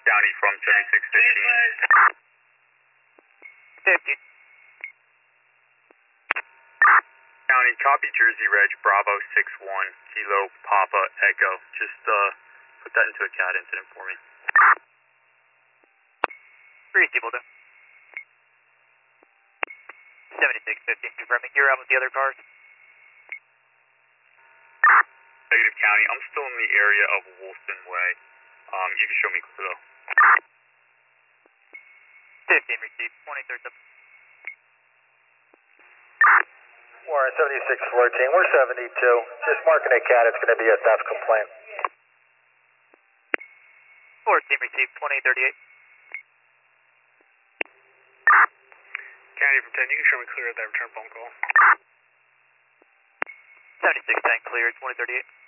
County from 7615. 50. County, copy Jersey Reg, Bravo 61, Kilo Papa Echo. Just put that into a CAD incident for me. 3 people do. 7615, confirming you're out with the other cars. Negative County, I'm still in the area of Woolston Way. You can show me clear though. 15 received, 23rd up. Warren 7614, we're 72. Just marking a CAD, it's going to be a theft complaint. 14 received, 2038. County from 10, you can show me clear at that return phone call. 7610 cleared, 2038.